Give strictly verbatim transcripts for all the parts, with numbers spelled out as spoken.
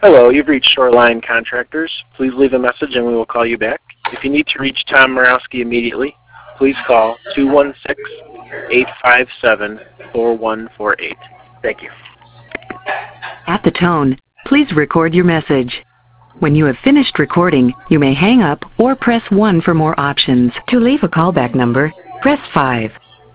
Hello, you've reached Shoreline Contractors. Please leave a message and we will call you back. If you need to reach Tom Morawski immediately, please call two one six, eight five seven, four one four eight. Thank you. At the tone, please record your message. When you have finished recording, you may hang up or press one for more options. To leave a callback number, press five.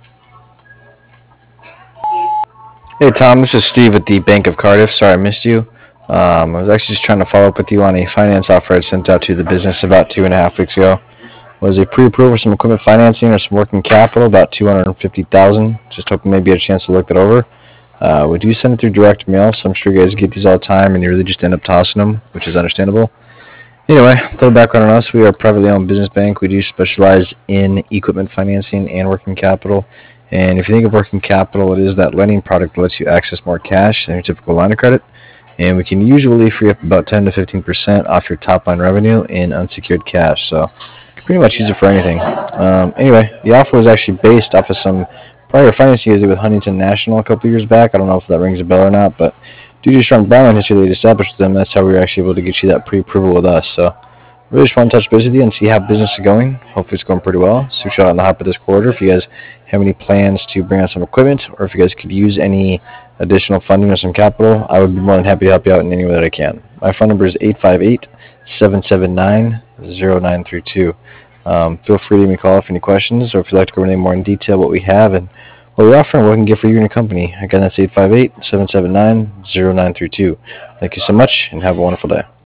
Hey Tom, this is Steve at the Bank of Cardiff. Sorry I missed you. Um, I was actually just trying to follow up with you on a finance offer I sent out to the business about two and a half weeks ago. It was a pre-approval for some equipment financing or some working capital, about two hundred fifty thousand dollars. Just hoping maybe you had a chance to look it over. Uh, we do send it through direct mail, so I'm sure you guys get these all the time and you really just end up tossing them, which is understandable. Anyway, a little background on us. We are a privately owned business bank. We do specialize in equipment financing and working capital. And if you think of working capital, it is that lending product that lets you access more cash than your typical line of credit. And we can usually free up about ten to fifteen percent off your top line revenue in unsecured cash. So you can pretty much use it for anything. Um, anyway, the offer was actually based off of some prior financing you did with Huntington National a couple years back. I don't know if that rings a bell or not, but due to your strong background history that you established with them, that's how we were actually able to get you that pre-approval with us. So really just want to touch base with you and see how business is going. Hopefully it's going pretty well. So shout out on the hop of this quarter if you guys have any plans to bring on some equipment, or if you guys could use any additional funding or some capital, I would be more than happy to help you out in any way that I can. My phone number is eight five eight, seven seven nine, zero nine three two. Um, feel free to give me a call if any questions, or if you'd like to go into more in detail what we have and what we're offering, what we can get for you and your company. Again, that's eight five eight, seven seven nine, zero nine three two. Thank you so much, and have a wonderful day.